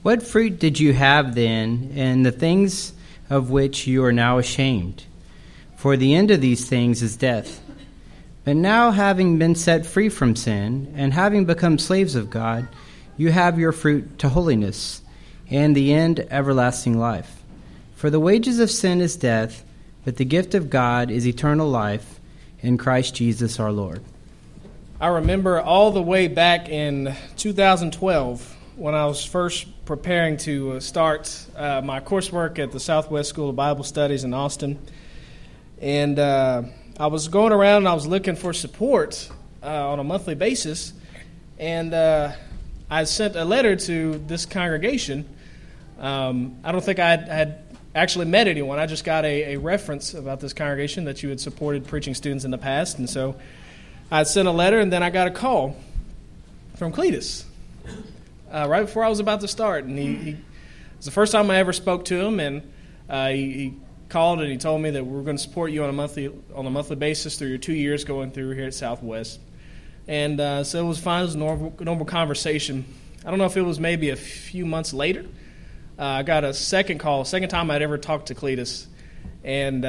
What fruit did you have then in the things of which you are now ashamed? For the end of these things is death. But now, having been set free from sin, and having become slaves of God, you have your fruit to holiness, and the end everlasting life. For the wages of sin is death, but the gift of God is eternal life in Christ Jesus our Lord. I remember all the way back in 2012 when I was first preparing to start my coursework at the Southwest School of Bible Studies in Austin. And I was going around and I was looking for support on a monthly basis. And I sent a letter to this congregation. I don't think I had actually met anyone. I just got a reference about this congregation that you had supported preaching students in the past. And so I sent a letter, and then I got a call from Cletus right before I was about to start. And he it was the first time I ever spoke to him, and he called and he told me that we're going to support you on a monthly basis through your 2 years going through here at Southwest. And so it was fine. It was a normal conversation. I don't know if it was maybe a few months later. I got a second time I'd ever talked to Cletus. And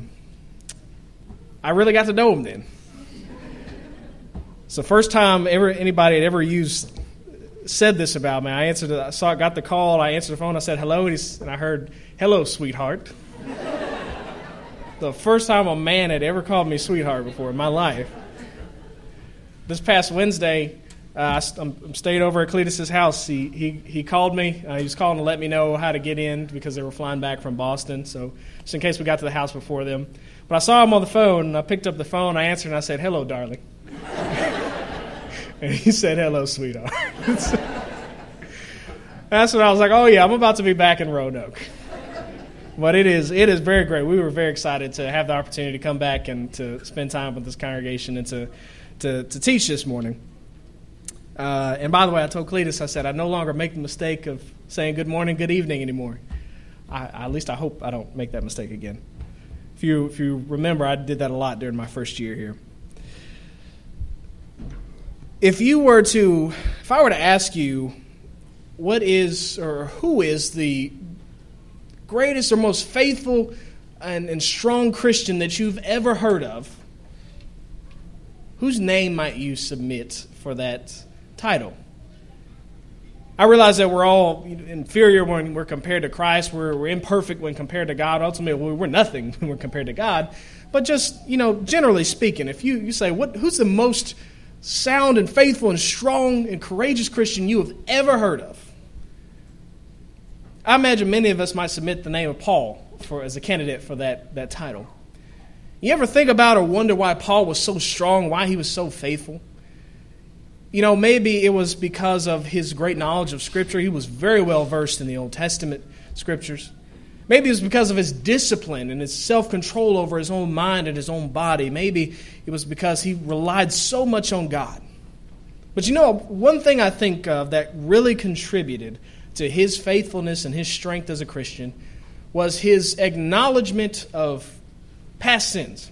I really got to know him then. It's the first time anybody had ever said this about me. I got the call, I answered the phone, I said hello, and I heard, "Hello, sweetheart." The first time a man had ever called me sweetheart before in my life. This past Wednesday, I'm staying over at Cletus's house. He called me. He was calling to let me know how to get in because they were flying back from Boston. So just in case we got to the house before them. But I saw him on the phone, and I picked up the phone. I answered, and I said, "Hello, darling." And he said, "Hello, sweetheart." That's when I was like, oh, yeah, I'm about to be back in Roanoke. But it is very great. We were very excited to have the opportunity to come back and to spend time with this congregation and to teach this morning. And by the way, I told Cletus, I said, I no longer make the mistake of saying good morning, good evening anymore. At least I hope I don't make that mistake again. If you remember, I did that a lot during my first year here. If I were to ask you what is or who is the greatest or most faithful and strong Christian that you've ever heard of, whose name might you submit for that title? I realize that we're all inferior when we're compared to Christ. We're imperfect when compared to God. Ultimately, we're nothing when we're compared to God. But just, generally speaking, if you say, who's the most sound and faithful and strong and courageous Christian you have ever heard of? I imagine many of us might submit the name of Paul as a candidate for that title. You ever think about or wonder why Paul was so strong, why he was so faithful? Maybe it was because of his great knowledge of Scripture. He was very well versed in the Old Testament Scriptures. Maybe it was because of his discipline and his self-control over his own mind and his own body. Maybe it was because he relied so much on God. But one thing I think of that really contributed to his faithfulness and his strength as a Christian was his acknowledgement of past sins.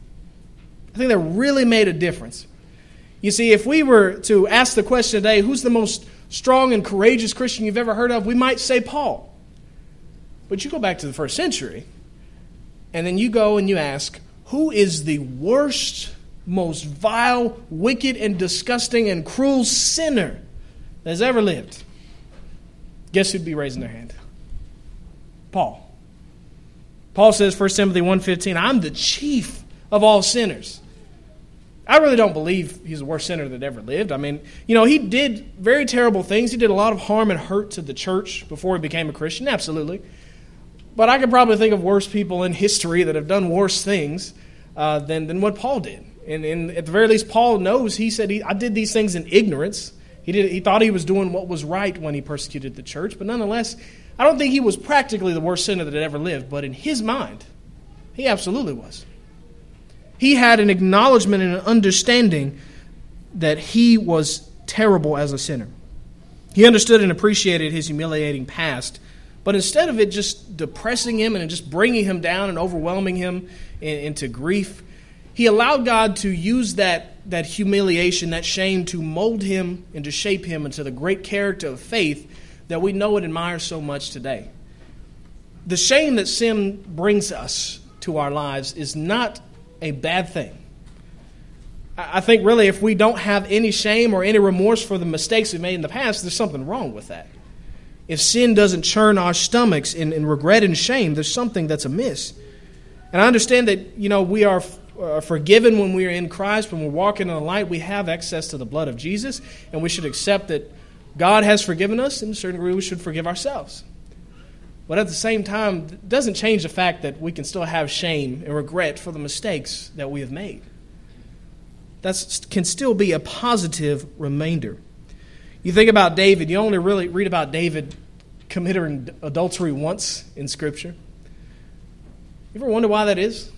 I think that really made a difference. You see, if we were to ask the question today, who's the most strong and courageous Christian you've ever heard of, we might say Paul. But you go back to the first century, and then you go and you ask, who is the worst, most vile, wicked, and disgusting and cruel sinner that has ever lived? Guess who'd be raising their hand? Paul. Paul says, 1 Timothy 1:15, I'm the chief of all sinners. I really don't believe he's the worst sinner that ever lived. I mean, he did very terrible things. He did a lot of harm and hurt to the church before he became a Christian, absolutely. But I could probably think of worse people in history that have done worse things than what Paul did. And at the very least, Paul knows, he said, I did these things in ignorance. He thought he was doing what was right when he persecuted the church. But nonetheless, I don't think he was practically the worst sinner that had ever lived. But in his mind, he absolutely was. He had an acknowledgement and an understanding that he was terrible as a sinner. He understood and appreciated his humiliating past. But instead of it just depressing him and just bringing him down and overwhelming him into grief, he allowed God to use that humiliation, that shame, to mold him and to shape him into the great character of faith that we know and admire so much today. The shame that sin brings us to our lives is not a bad thing. I think really if we don't have any shame or any remorse for the mistakes we made in the past, there's something wrong with that. If sin doesn't churn our stomachs in regret and shame, there's something that's amiss. And I understand that, we are forgiven when we are in Christ, when we're walking in the light, we have access to the blood of Jesus, and we should accept that God has forgiven us, and to a certain degree we should forgive ourselves. But at the same time, it doesn't change the fact that we can still have shame and regret for the mistakes that we have made. That can still be a positive remainder. You think about David, you only really read about David committing adultery once in Scripture. You ever wonder why that is?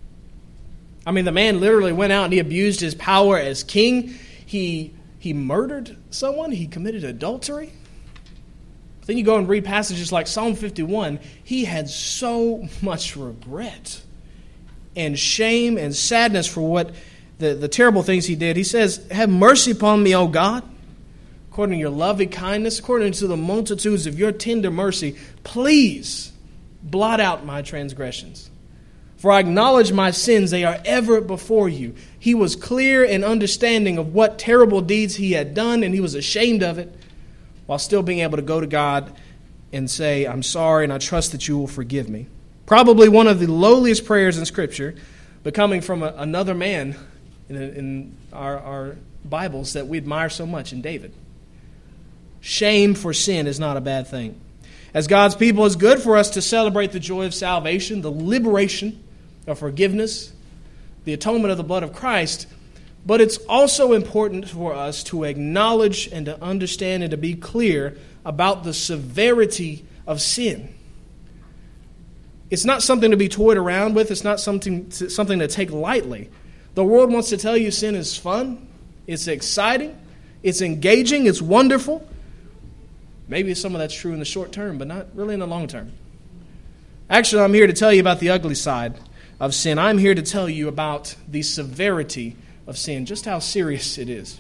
I mean, the man literally went out and he abused his power as king. He murdered someone. He committed adultery. Then you go and read passages like Psalm 51. He had so much regret and shame and sadness for what the terrible things he did. He says, "Have mercy upon me, O God, according to your loving kindness, according to the multitudes of your tender mercy. Please blot out my transgressions. For I acknowledge my sins, they are ever before you." He was clear and understanding of what terrible deeds he had done, and he was ashamed of it, while still being able to go to God and say, "I'm sorry, and I trust that you will forgive me." Probably one of the lowliest prayers in Scripture, but coming from another man in our Bibles that we admire so much in David. Shame for sin is not a bad thing. As God's people, it's good for us to celebrate the joy of salvation, the liberation of forgiveness, the atonement of the blood of Christ, but it's also important for us to acknowledge and to understand and to be clear about the severity of sin. It's not something to be toyed around with. It's not something to take lightly. The world wants to tell you sin is fun, it's exciting, it's engaging, it's wonderful. Maybe some of that's true in the short term, but not really in the long term. Actually, I'm here to tell you about the ugly side of sin. I'm here to tell you about the severity of sin, just how serious it is.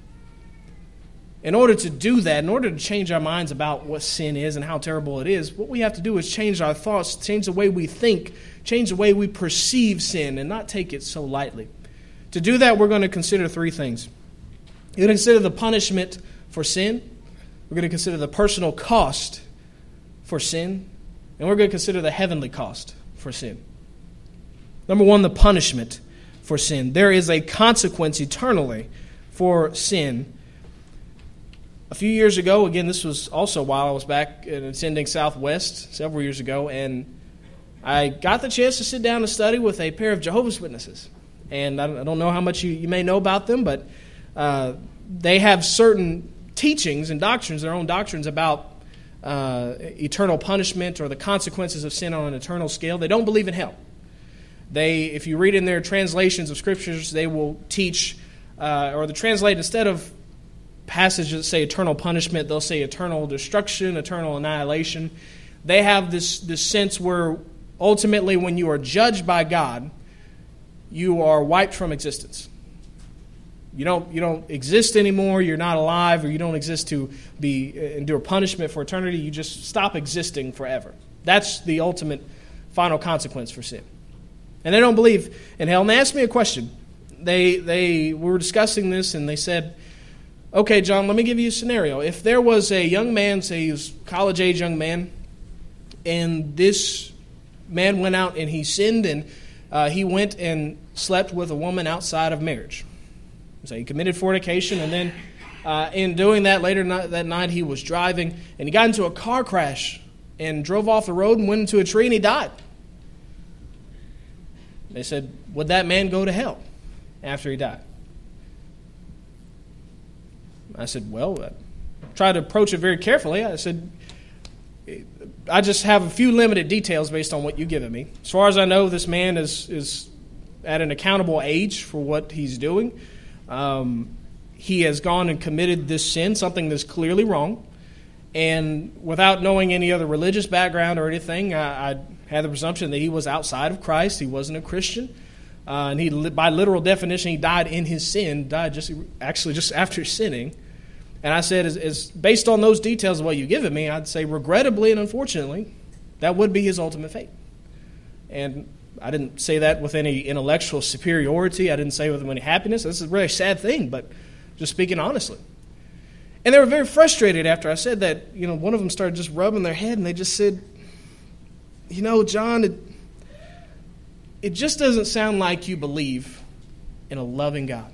In order to do that, in order to change our minds about what sin is and how terrible it is, what we have to do is change our thoughts, change the way we think, change the way we perceive sin, and not take it so lightly. To do that, we're going to consider three things. We're going to consider the punishment for sin. We're going to consider the personal cost for sin. And we're going to consider the heavenly cost for sin. Number one, the punishment for sin. There is a consequence eternally for sin. A few years ago, again, this was also while I was back attending Southwest several years ago, and I got the chance to sit down and study with a pair of Jehovah's Witnesses. And I don't know how much you may know about them, but they have certain teachings and doctrines, their own doctrines about eternal punishment or the consequences of sin on an eternal scale. They don't believe in hell. If you read in their translations of scriptures, they will teach, or they translate, instead of passages that say eternal punishment, they'll say eternal destruction, eternal annihilation. They have this sense where ultimately when you are judged by God, you are wiped from existence. You don't exist anymore, you're not alive, or you don't exist to endure punishment for eternity. You just stop existing forever. That's the ultimate final consequence for sin. And they don't believe in hell. And they asked me a question. They were discussing this, and they said, "Okay, John, let me give you a scenario. If there was a young man, say he was a college-age young man, and this man went out and he sinned, and he went and slept with a woman outside of marriage. So he committed fornication, and then in doing that, later that night he was driving, and he got into a car crash and drove off the road and went into a tree, and he died." They said, would that man go to hell after he died? I said, well, I tried to approach it very carefully. I said, I just have a few limited details based on what you've given me. As far as I know, this man is at an accountable age for what he's doing. He has gone and committed this sin, something that's clearly wrong. And without knowing any other religious background or anything, I had the presumption that he was outside of Christ. He wasn't a Christian. And by literal definition, he died in his sin, died just after sinning. And I said, as based on those details of what you've given me, I'd say regrettably and unfortunately, that would be his ultimate fate. And I didn't say that with any intellectual superiority. I didn't say it with any happiness. This is a really sad thing, but just speaking honestly. And they were very frustrated after I said that. One of them started just rubbing their head, and they just said, John, it just doesn't sound like you believe in a loving God.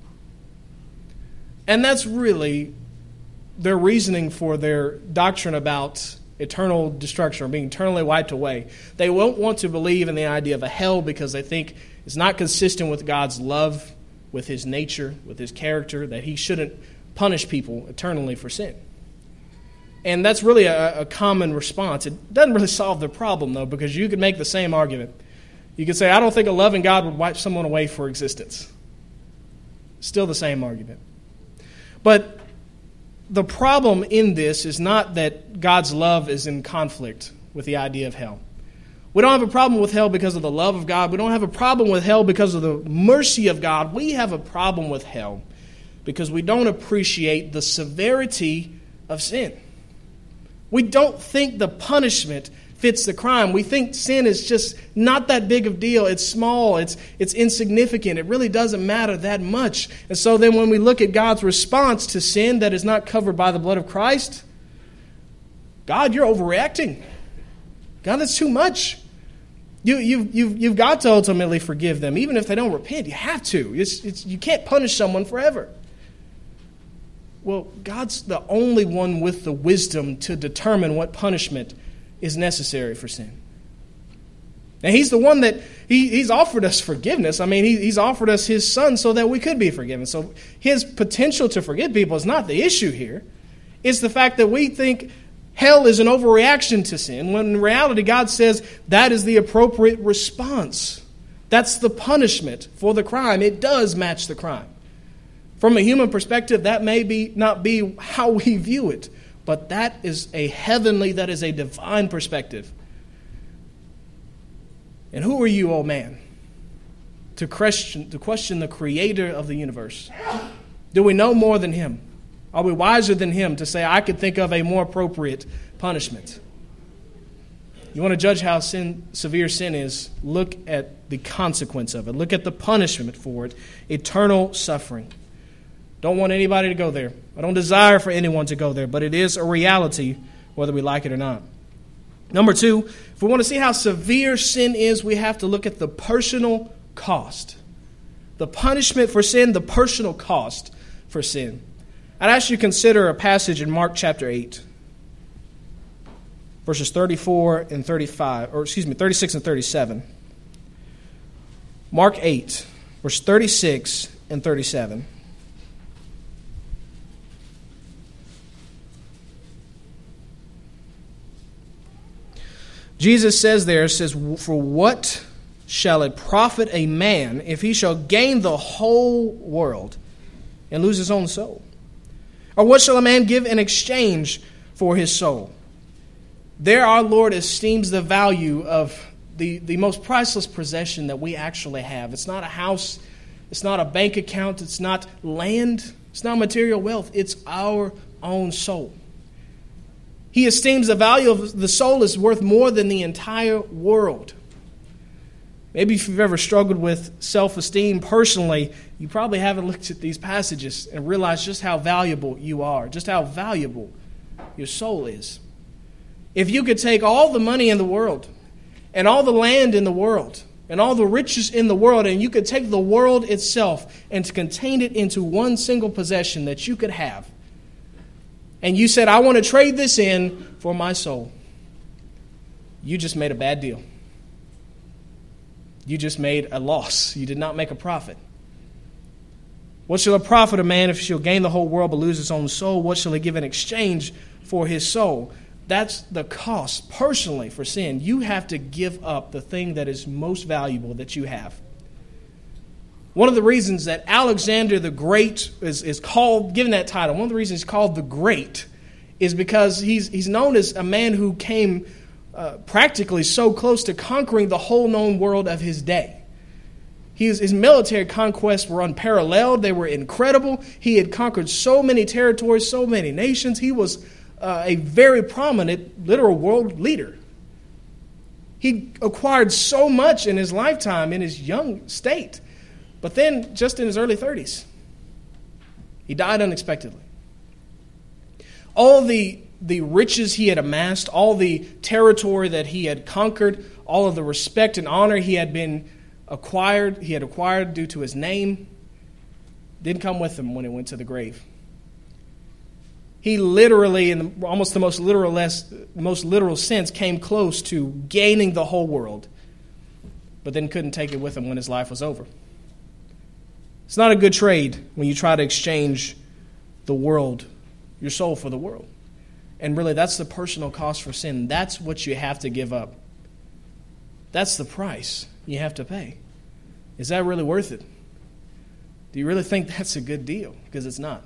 And that's really their reasoning for their doctrine about eternal destruction or being eternally wiped away. They won't want to believe in the idea of a hell because they think it's not consistent with God's love, with his nature, with his character, that he shouldn't punish people eternally for sin. And that's really a common response. It doesn't really solve the problem, though, because you could make the same argument. You could say, I don't think a loving God would wipe someone away for existence. Still the same argument. But the problem in this is not that God's love is in conflict with the idea of hell. We don't have a problem with hell because of the love of God. We don't have a problem with hell because of the mercy of God. We have a problem with hell because we don't appreciate the severity of sin. We don't think the punishment fits the crime. We think sin is just not that big of a deal. It's small. It's insignificant. It really doesn't matter that much. And so then when we look at God's response to sin that is not covered by the blood of Christ, God, you're overreacting. God, that's too much. You've got to ultimately forgive them. Even if they don't repent, you have to. You can't punish someone forever. Well, God's the only one with the wisdom to determine what punishment is necessary for sin. And he's the one that he's offered us forgiveness. I mean, he's offered us his son so that we could be forgiven. So his potential to forgive people is not the issue here. It's the fact that we think hell is an overreaction to sin, when in reality God says that is the appropriate response. That's the punishment for the crime. It does match the crime. From a human perspective, that may not be how we view it. But that is a heavenly, that is a divine perspective. And who are you, oh man, to question the creator of the universe? Do we know more than him? Are we wiser than him to say, I could think of a more appropriate punishment? You want to judge how severe sin is? Look at the consequence of it. Look at the punishment for it. Eternal suffering. Don't want anybody to go there. I don't desire for anyone to go there, but it is a reality whether we like it or not. Number two, if we want to see how severe sin is, we have to look at the personal cost. The punishment for sin, the personal cost for sin. I'd ask you to consider a passage in Mark chapter 8, verses 34 and 35, 36 and 37. Mark 8, verse 36 and 37. Jesus says, for what shall it profit a man if he shall gain the whole world and lose his own soul? Or what shall a man give in exchange for his soul? There our Lord esteems the value of the most priceless possession that we actually have. It's not a house, it's not a bank account, it's not land, it's not material wealth, it's our own soul. He esteems the value of the soul is worth more than the entire world. Maybe if you've ever struggled with self-esteem personally, you probably haven't looked at these passages and realized just how valuable you are, just how valuable your soul is. If you could take all the money in the world and all the land in the world and all the riches in the world, and you could take the world itself and to contain it into one single possession that you could have, and you said, I want to trade this in for my soul, you just made a bad deal. You just made a loss. You did not make a profit. What shall it profit a man if he shall gain the whole world but lose his own soul? What shall he give in exchange for his soul? That's the cost personally for sin. You have to give up the thing that is most valuable that you have. One of the reasons that Alexander the Great is called, given that title, one of the reasons he's called the Great is because he's known as a man who came practically so close to conquering the whole known world of his day. His military conquests were unparalleled. They were incredible. He had conquered so many territories, so many nations. He was a very prominent literal world leader. He acquired so much in his lifetime, in his young state. But then, just in his early 30s, he died unexpectedly. All the riches he had amassed, all the territory that he had conquered, all of the respect and honor he had acquired due to his name, didn't come with him when he went to the grave. He literally, in almost the most literal sense, came close to gaining the whole world, but then couldn't take it with him when his life was over. It's not a good trade when you try to exchange the world, your soul, for the world. And really, that's the personal cost for sin. That's what you have to give up. That's the price you have to pay. Is that really worth it? Do you really think that's a good deal? Because it's not.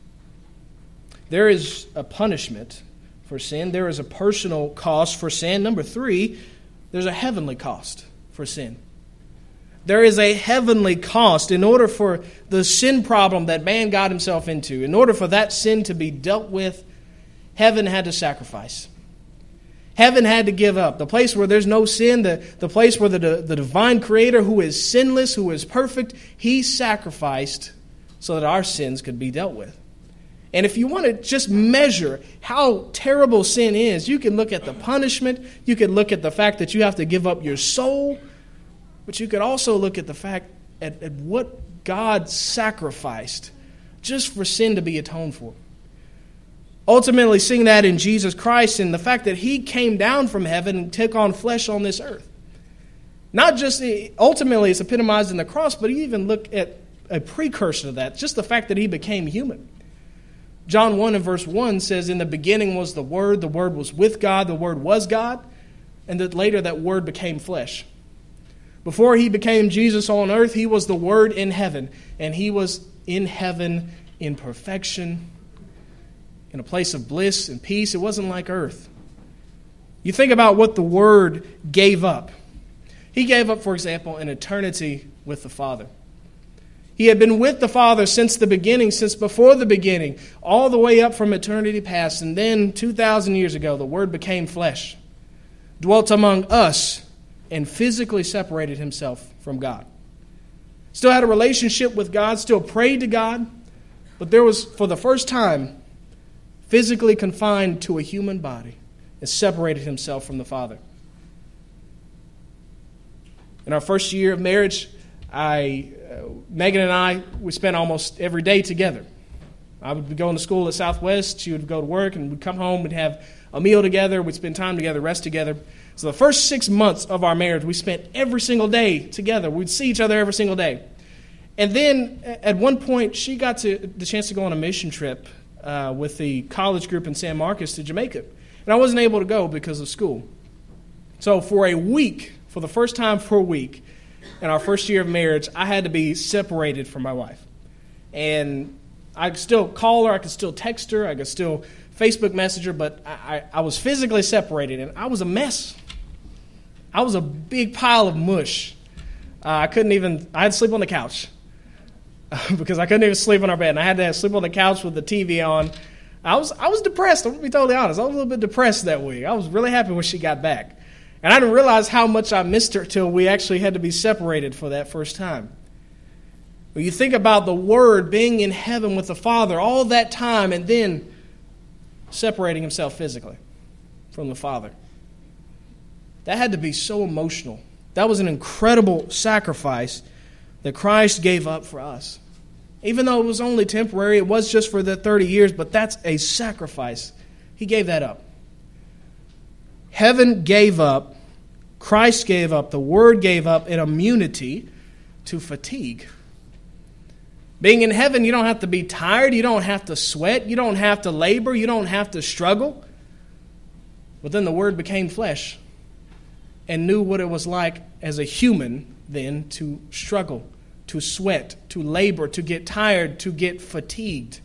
There is a punishment for sin. There is a personal cost for sin. Number 3, there's a heavenly cost for sin. There is a heavenly cost. In order for the sin problem that man got himself into, in order for that sin to be dealt with, heaven had to sacrifice. Heaven had to give up. The place where there's no sin, the place where the divine creator, who is sinless, who is perfect, he sacrificed so that our sins could be dealt with. And if you want to just measure how terrible sin is, you can look at the punishment, you can look at the fact that you have to give up your soul, but you could also look at the fact at what God sacrificed just for sin to be atoned for. Ultimately, seeing that in Jesus Christ and the fact that he came down from heaven and took on flesh on this earth. Not just, ultimately it's epitomized in the cross, but you even look at a precursor to that, just the fact that he became human. John 1 and verse 1 says, in the beginning was the Word was with God, the Word was God, and that later that Word became flesh. Before he became Jesus on earth, he was the Word in heaven, and he was in heaven in perfection, in a place of bliss and peace. It wasn't like earth. You think about what the Word gave up. He gave up, for example, an eternity with the Father. He had been with the Father since the beginning, since before the beginning, all the way up from eternity past. And then 2,000 years ago, the Word became flesh, dwelt among us, and physically separated himself from God. Still had a relationship with God, still prayed to God, but there was, for the first time, physically confined to a human body and separated himself from the Father. In our first year of marriage, Megan and I, we spent almost every day together. I would be going to school at Southwest. She would go to work, and we'd come home. We'd have a meal together. We'd spend time together, rest together. So the first 6 months of our marriage, we spent every single day together. We'd see each other every single day. And then at one point, she got the chance to go on a mission trip with the college group in San Marcos to Jamaica. And I wasn't able to go because of school. So for a week, for the first time for a week, in our first year of marriage, I had to be separated from my wife. And I could still call her, I could still text her, I could still Facebook message her, but I was physically separated, and I was a mess. I was a big pile of mush. I had to sleep on the couch because I couldn't even sleep in our bed. And I had to sleep on the couch with the TV on. I was depressed, I'm going to be totally honest. I was a little bit depressed that week. I was really happy when she got back. And I didn't realize how much I missed her till we actually had to be separated for that first time. When you think about the Word being in heaven with the Father all that time and then separating himself physically from the Father, that had to be so emotional. That was an incredible sacrifice that Christ gave up for us. Even though it was only temporary, it was just for the 30 years, but that's a sacrifice. He gave that up. Heaven gave up, Christ gave up, the Word gave up an immunity to fatigue. Being in heaven, you don't have to be tired, you don't have to sweat, you don't have to labor, you don't have to struggle. But then the Word became flesh and knew what it was like as a human then to struggle, to sweat, to labor, to get tired, to get fatigued.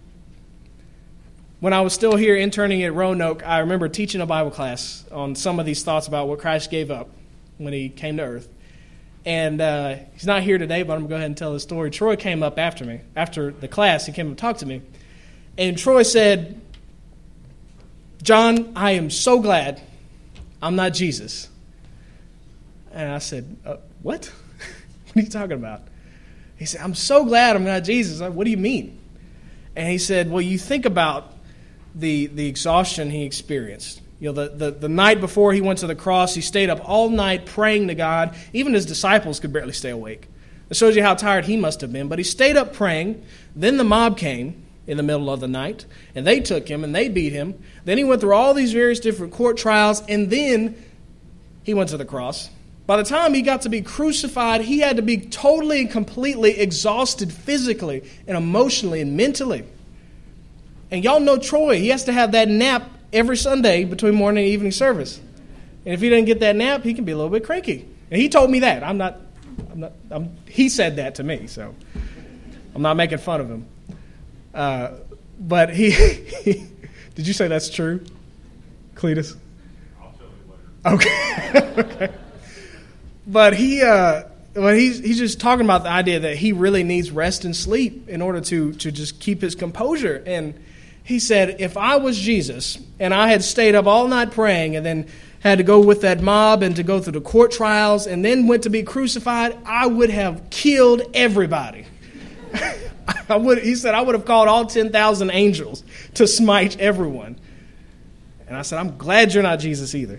When I was still here interning at Roanoke, I remember teaching a Bible class on some of these thoughts about what Christ gave up when he came to earth. And he's not here today, but I'm going to go ahead and tell the story. Troy came up after me. After the class, he came and talked to me. And Troy said, "John, I am so glad I'm not Jesus." And I said, "What? What are you talking about?" He said, "I'm so glad I'm not Jesus." I said, "What do you mean?" And he said, "Well, you think about the exhaustion he experienced. You know, the night before he went to the cross, he stayed up all night praying to God. Even his disciples could barely stay awake. It shows you how tired he must have been. But he stayed up praying. Then the mob came in the middle of the night, and they took him, and they beat him. Then he went through all these various different court trials, and then he went to the cross. By the time he got to be crucified, he had to be totally and completely exhausted physically and emotionally and mentally. And y'all know Troy. He has to have that nap every Sunday between morning and evening service. And if he doesn't get that nap, he can be a little bit cranky. And he told me that. He said that to me, so I'm not making fun of him. But he did you say that's true, Cletus? I'll tell you later. Okay. But he's just talking about the idea that he really needs rest and sleep in order to just keep his composure. And he said, if I was Jesus and I had stayed up all night praying and then had to go with that mob and to go through the court trials and then went to be crucified, I would have killed everybody. He said, I would have called all 10,000 angels to smite everyone. And I said, I'm glad you're not Jesus either.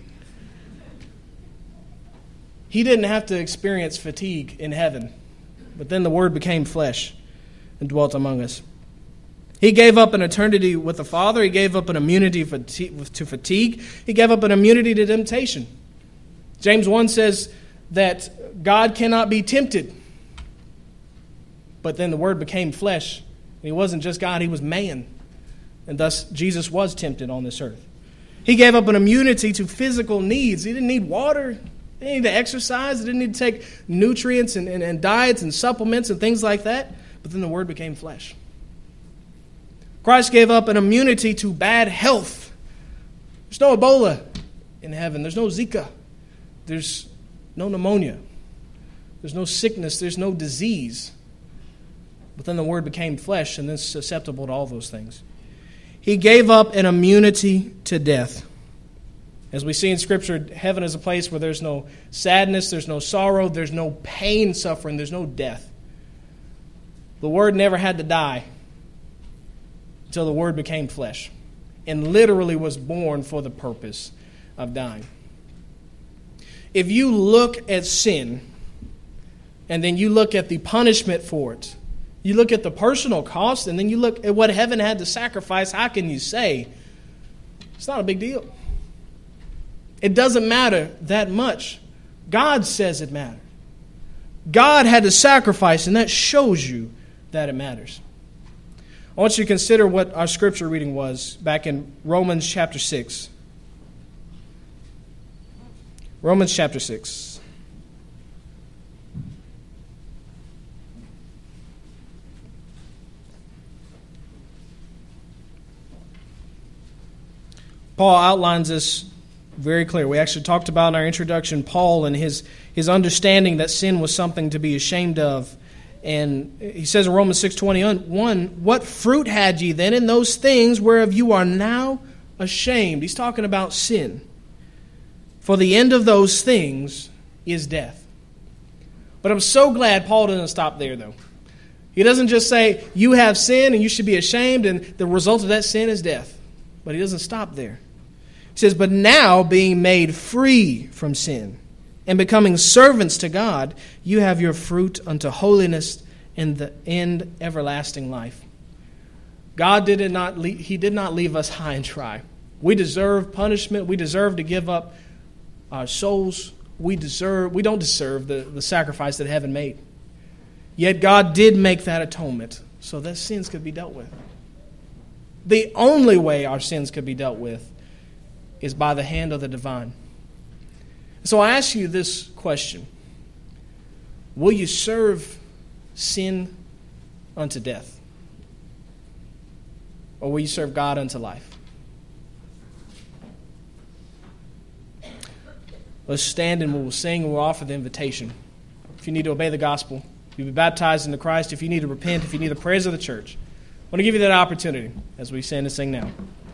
He didn't have to experience fatigue in heaven, but then the Word became flesh and dwelt among us. He gave up an eternity with the Father. He gave up an immunity to fatigue. He gave up an immunity to temptation. James 1 says that God cannot be tempted. But then the Word became flesh. And He wasn't just God, He was man. And thus Jesus was tempted on this earth. He gave up an immunity to physical needs. He didn't need water. He didn't need to exercise. He didn't need to take nutrients and diets and supplements and things like that. But then the Word became flesh. Christ gave up an immunity to bad health. There's no Ebola in heaven. There's no Zika. There's no pneumonia. There's no sickness. There's no disease. But then the Word became flesh and then susceptible to all those things. He gave up an immunity to death. As we see in Scripture, heaven is a place where there's no sadness, there's no sorrow, there's no pain, suffering, there's no death. The Word never had to die until the Word became flesh and literally was born for the purpose of dying. If you look at sin and then you look at the punishment for it, you look at the personal cost, and then you look at what heaven had to sacrifice, how can you say it's not a big deal? It doesn't matter that much. God says it matters. God had to sacrifice, and that shows you that it matters. I want you to consider what our scripture reading was back in Romans chapter 6. Romans chapter 6. Paul outlines this very clear. We actually talked about in our introduction Paul and his understanding that sin was something to be ashamed of. And he says in Romans 6:21, what fruit had ye then in those things whereof you are now ashamed? He's talking about sin. For the end of those things is death. But I'm so glad Paul doesn't stop there, though. He doesn't just say, you have sin and you should be ashamed, and the result of that sin is death. But he doesn't stop there. He says, but now being made free from sin and becoming servants to God, you have your fruit unto holiness and the end everlasting life. God did not leave us high and dry. We deserve punishment. We deserve to give up our souls. We don't deserve the sacrifice that heaven made. Yet God did make that atonement so that sins could be dealt with. The only way our sins could be dealt with is by the hand of the divine. So I ask you this question. Will you serve sin unto death? Or will you serve God unto life? Let's stand and we'll sing and we'll offer the invitation. if you need to obey the gospel, if you be baptized into Christ, if you need to repent, if you need the prayers of the church. I want to give you that opportunity as we stand and sing now.